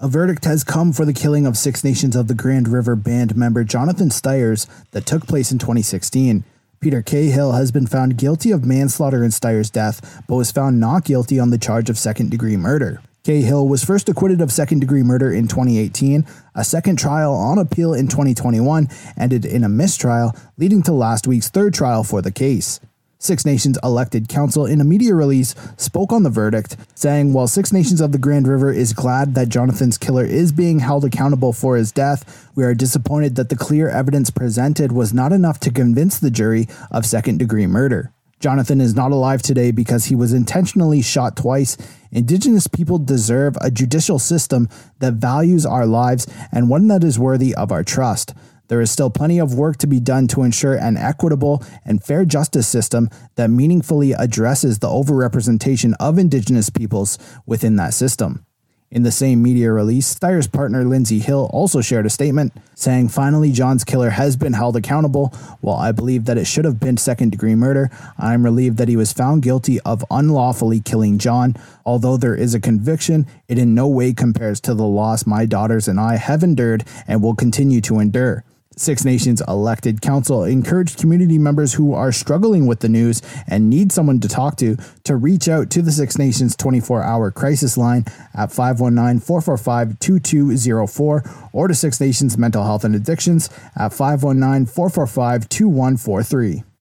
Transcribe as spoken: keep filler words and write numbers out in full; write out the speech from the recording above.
A verdict has come for the killing of Six Nations of the Grand River Band member Jonathan Styers that took place in twenty sixteen. Peter Cahill has been found guilty of manslaughter in Styers' death, but was found not guilty on the charge of second-degree murder. Cahill was first acquitted of second-degree murder in twenty eighteen. A second trial on appeal in twenty twenty-one ended in a mistrial, leading to last week's third trial for the case. Six Nations elected council in a media release spoke on the verdict, saying while Six Nations of the Grand River is glad that Jonathan's killer is being held accountable for his death, we are disappointed that the clear evidence presented was not enough to convince the jury of second-degree murder. Jonathan is not alive today because he was intentionally shot twice. Indigenous people deserve a judicial system that values our lives and one that is worthy of our trust. There is still plenty of work to be done to ensure an equitable and fair justice system that meaningfully addresses the overrepresentation of Indigenous peoples within that system. In the same media release, Styers' partner Lindsay Hill also shared a statement saying, "Finally, John's killer has been held accountable. While I believe that it should have been second-degree murder, I am relieved that he was found guilty of unlawfully killing John. Although there is a conviction, it in no way compares to the loss my daughters and I have endured and will continue to endure." Six Nations elected council encouraged community members who are struggling with the news and need someone to talk to to reach out to the Six Nations twenty-four hour crisis line at five one nine, four four five, two two zero four or to Six Nations Mental Health and Addictions at five one nine, four four five, two one four three.